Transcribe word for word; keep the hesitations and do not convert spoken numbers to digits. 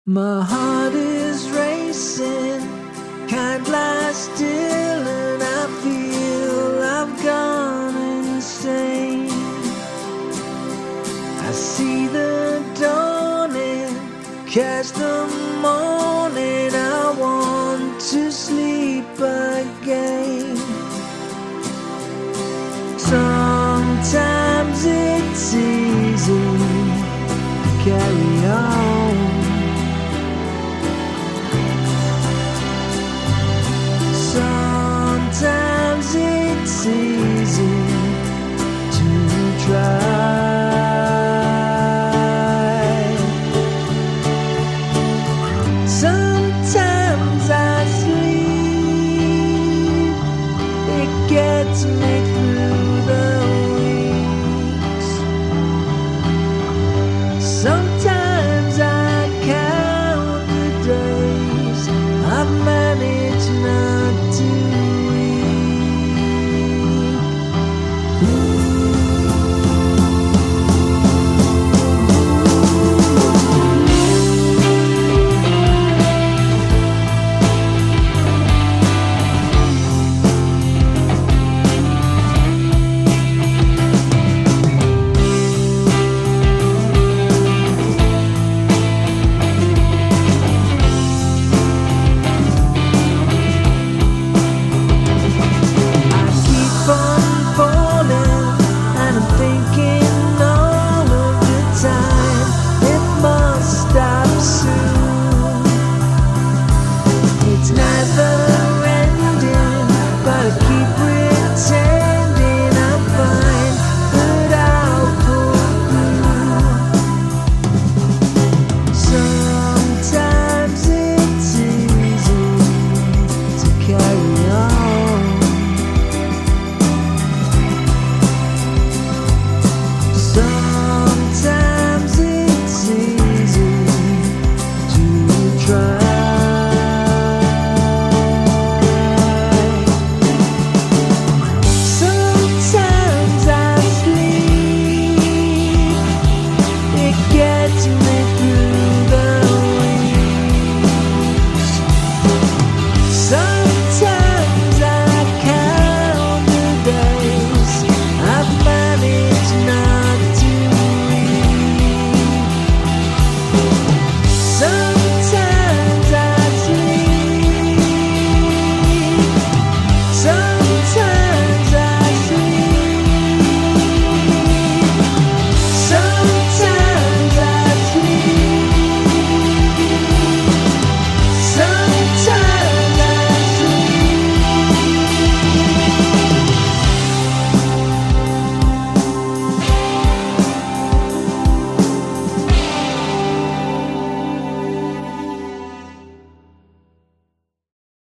My heart is racing, can't lie still, and I feel I've gone insane. I see the dawning, catch the morning, I want to sleep again. Sometimes it's easy to carry on. Sometimes it's easy to try. Sometimes I sleep, it gets me through.